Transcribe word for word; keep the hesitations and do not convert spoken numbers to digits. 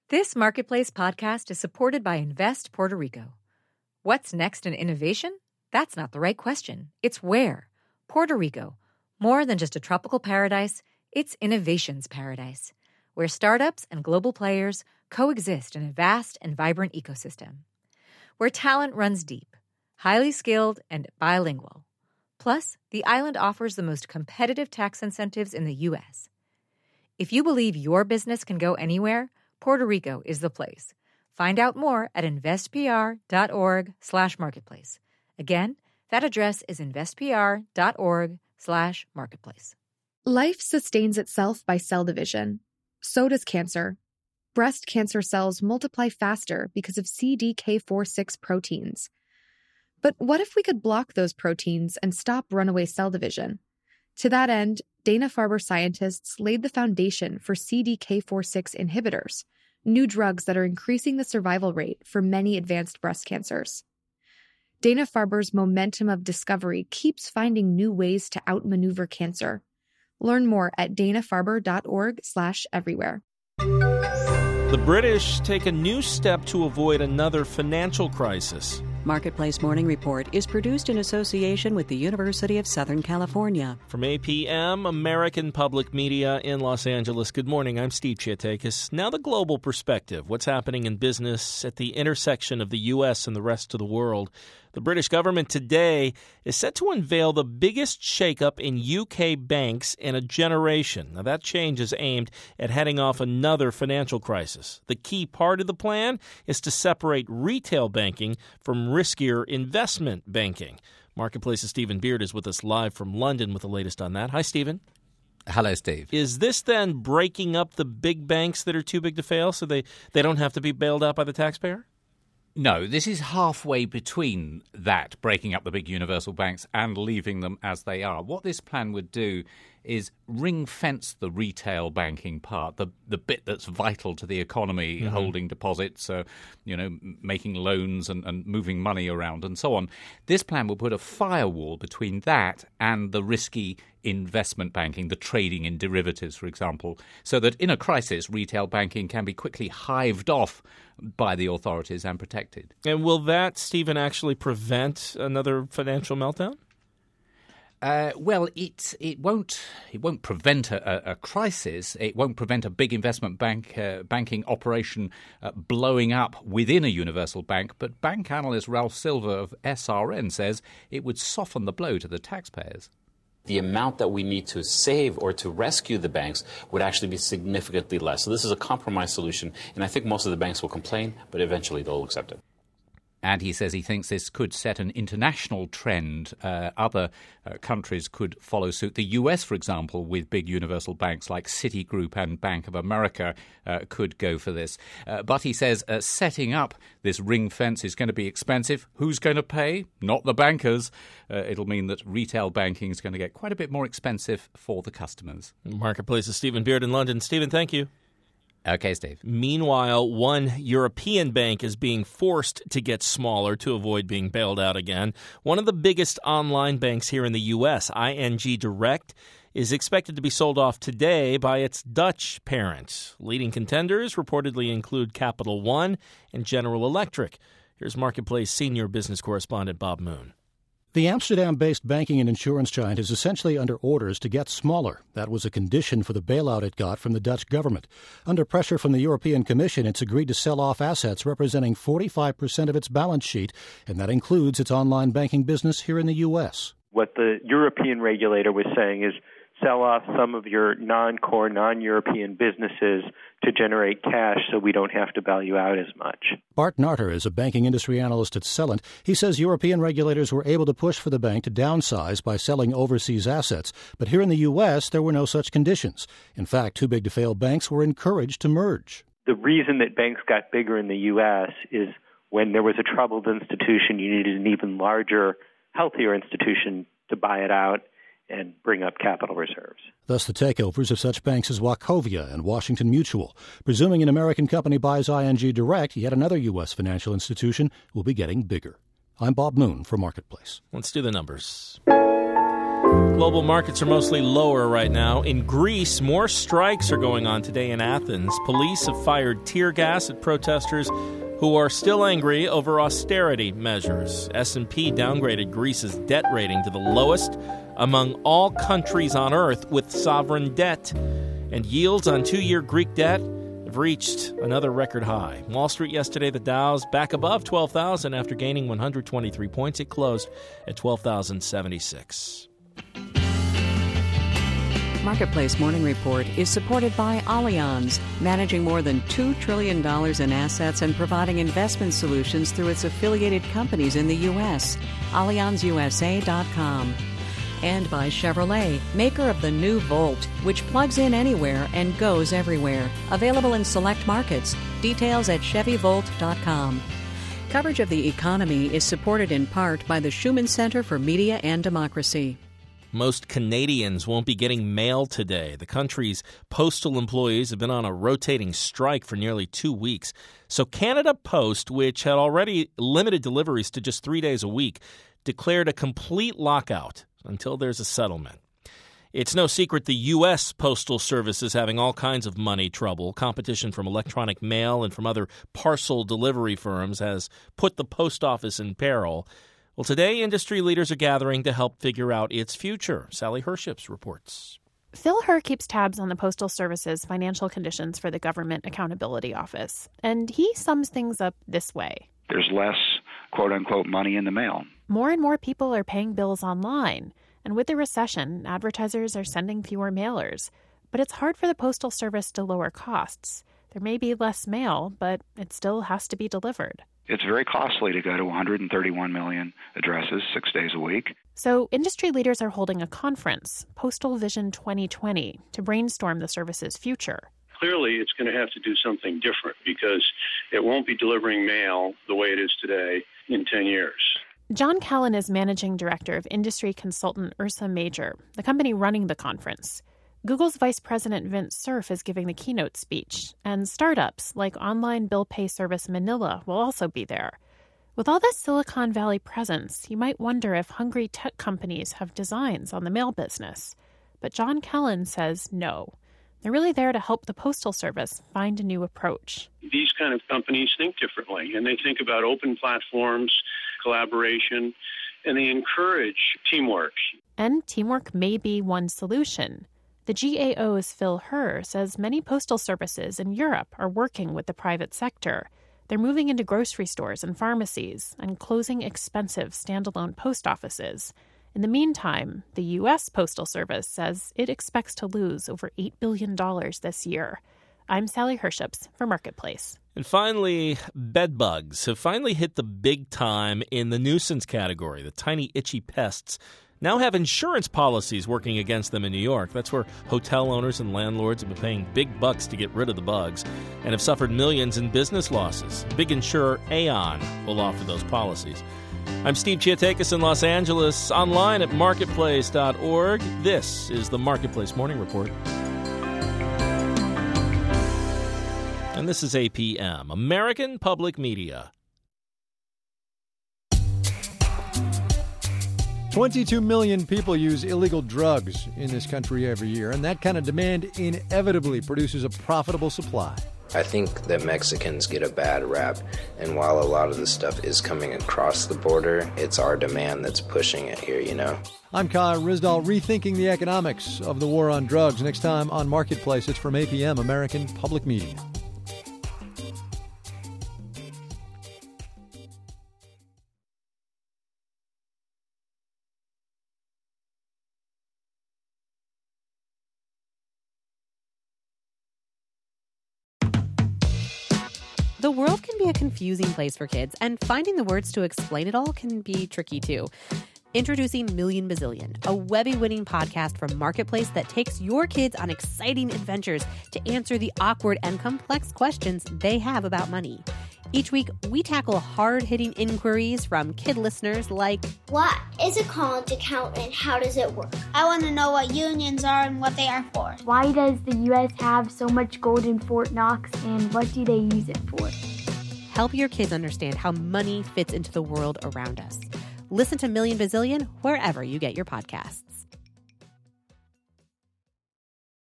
This Marketplace podcast is supported by Invest Puerto Rico. What's next in innovation? That's not the right question. It's where. Puerto Rico. More than just a tropical paradise, it's innovation's paradise, where startups and global players coexist in a vast and vibrant ecosystem. Where talent runs deep, highly skilled, and bilingual. Plus, the island offers the most competitive tax incentives in the U S. If you believe your business can go anywhere, Puerto Rico is the place. Find out more at investpr.org slash marketplace. Again, that address is investpr.org slash marketplace. Life sustains itself by cell division. So does cancer. Breast cancer cells multiply faster because of C D K four six proteins. But what if we could block those proteins and stop runaway cell division? To that end, Dana-Farber scientists laid the foundation for C D K four six inhibitors, new drugs that are increasing the survival rate for many advanced breast cancers. Dana-Farber's momentum of discovery keeps finding new ways to outmaneuver cancer. Learn more at danafarber.org slash everywhere. The British take a new step to avoid another financial crisis. Marketplace Morning Report is produced in association with the University of Southern California. From A P M, American Public Media in Los Angeles. Good morning, I'm Steve Chiatakis. Now the global perspective. What's happening in business at the intersection of the U S and the rest of the world? The British government today is set to unveil the biggest shakeup in U K banks in a generation. Now, that change is aimed at heading off another financial crisis. The key part of the plan is to separate retail banking from riskier investment banking. Marketplace's Stephen Beard is with us live from London with the latest on that. Hi, Stephen. Hello, Steve. Is this then breaking up the big banks that are too big to fail so they, they don't have to be bailed out by the taxpayer? No, this is halfway between that, breaking up the big universal banks and leaving them as they are. What this plan would do is ring-fence the retail banking part, the the bit that's vital to the economy, mm-hmm. holding deposits, uh, you know, making loans and, and moving money around and so on. This plan will put a firewall between that and the risky investment banking, the trading in derivatives, for example, so that in a crisis, retail banking can be quickly hived off by the authorities and protected. And will that, Stephen, actually prevent another financial meltdown? Uh, well, it it won't it won't prevent a, a crisis. It won't prevent a big investment bank uh, banking operation uh, blowing up within a universal bank. But bank analyst Ralph Silver of S R N says it would soften the blow to the taxpayers. The amount that we need to save or to rescue the banks would actually be significantly less. So this is a compromise solution, and I think most of the banks will complain, but eventually they'll accept it. And he says he thinks this could set an international trend. Uh, other uh, countries could follow suit. The U S, for example, with big universal banks like Citigroup and Bank of America uh, could go for this. Uh, but he says uh, setting up this ring fence is going to be expensive. Who's going to pay? Not the bankers. Uh, it'll mean that retail banking is going to get quite a bit more expensive for the customers. Marketplace's Stephen Beard in London. Stephen, thank you. Okay, Steve. Meanwhile, one European bank is being forced to get smaller to avoid being bailed out again. One of the biggest online banks here in the U S, I N G Direct, is expected to be sold off today by its Dutch parent. Leading contenders reportedly include Capital One and General Electric. Here's Marketplace senior business correspondent Bob Moon. The Amsterdam-based banking and insurance giant is essentially under orders to get smaller. That was a condition for the bailout it got from the Dutch government. Under pressure from the European Commission, it's agreed to sell off assets representing forty-five percent of its balance sheet, and that includes its online banking business here in the U S. What the European regulator was saying is sell off some of your non-core, non-European businesses to generate cash so we don't have to bail you out as much. Bart Narter is a banking industry analyst at Celent. He says European regulators were able to push for the bank to downsize by selling overseas assets. But here in the U S, there were no such conditions. In fact, too big to fail banks were encouraged to merge. The reason that banks got bigger in the U S is when there was a troubled institution, you needed an even larger, healthier institution to buy it out and bring up capital reserves. Thus the takeovers of such banks as Wachovia and Washington Mutual. Presuming an American company buys I N G Direct, yet another U S financial institution will be getting bigger. I'm Bob Moon for Marketplace. Let's do the numbers. Global markets are mostly lower right now. In Greece, more strikes are going on today in Athens. Police have fired tear gas at protesters who are still angry over austerity measures. S and P downgraded Greece's debt rating to the lowest among all countries on earth with sovereign debt. And yields on two-year Greek debt have reached another record high. Wall Street yesterday, the Dow's back above twelve thousand after gaining one hundred twenty-three points. It closed at twelve thousand seventy-six. Marketplace Morning Report is supported by Allianz, managing more than two trillion dollars in assets and providing investment solutions through its affiliated companies in the U S Allianz U S A dot com. And by Chevrolet, maker of the new Volt, which plugs in anywhere and goes everywhere. Available in select markets. Details at Chevy Volt dot com. Coverage of the economy is supported in part by the Schumann Center for Media and Democracy. Most Canadians won't be getting mail today. The country's postal employees have been on a rotating strike for nearly two weeks. So Canada Post, which had already limited deliveries to just three days a week, declared a complete lockout until there's a settlement. It's no secret the U S Postal Service is having all kinds of money trouble. Competition from electronic mail and from other parcel delivery firms has put the post office in peril. Well, today, industry leaders are gathering to help figure out its future. Sally Herships reports. Phil Herr keeps tabs on the Postal Service's financial conditions for the Government Accountability Office, and he sums things up this way. There's less, quote-unquote, money in the mail. More and more people are paying bills online, and with the recession, advertisers are sending fewer mailers. But it's hard for the Postal Service to lower costs. There may be less mail, but it still has to be delivered. It's very costly to go to one hundred thirty-one million addresses six days a week. So industry leaders are holding a conference, Postal Vision twenty twenty, to brainstorm the service's future. Clearly, it's going to have to do something different because it won't be delivering mail the way it is today in ten years. John Callan is managing director of industry consultant Ursa Major, the company running the conference. Google's Vice President Vint Cerf is giving the keynote speech, and startups like online bill pay service Manila will also be there. With all this Silicon Valley presence, you might wonder if hungry tech companies have designs on the mail business. But John Callan says no. They're really there to help the Postal Service find a new approach. These kind of companies think differently, and they think about open platforms, collaboration, and they encourage teamwork. And teamwork may be one solution. The G A O's Phil Herr says many postal services in Europe are working with the private sector. They're moving into grocery stores and pharmacies and closing expensive standalone post offices. In the meantime, the U S Postal Service says it expects to lose over eight billion dollars this year. I'm Sally Herships for Marketplace. And finally, bed bugs have finally hit the big time in the nuisance category. The tiny itchy pests now have insurance policies working against them in New York. That's where hotel owners and landlords have been paying big bucks to get rid of the bugs and have suffered millions in business losses. Big insurer Aon will offer those policies. I'm Steve Chiatakis in Los Angeles, online at marketplace dot org. This is the Marketplace Morning Report. And this is A P M, American Public Media. twenty-two million people use illegal drugs in this country every year, and that kind of demand inevitably produces a profitable supply. I think that Mexicans get a bad rap, and while a lot of the stuff is coming across the border, it's our demand that's pushing it here, you know? I'm Kai Ryssdal, rethinking the economics of the war on drugs. Next time on Marketplace, it's from A P M, American Public Media. The world can be a confusing place for kids, and finding the words to explain it all can be tricky too. Introducing Million Bazillion, a Webby-winning podcast from Marketplace that takes your kids on exciting adventures to answer the awkward and complex questions they have about money. Each week, we tackle hard-hitting inquiries from kid listeners like, what is a college account and how does it work? I want to know what unions are and what they are for. Why does the U S have so much gold in Fort Knox and what do they use it for? Help your kids understand how money fits into the world around us. Listen to Million Bazillion wherever you get your podcasts.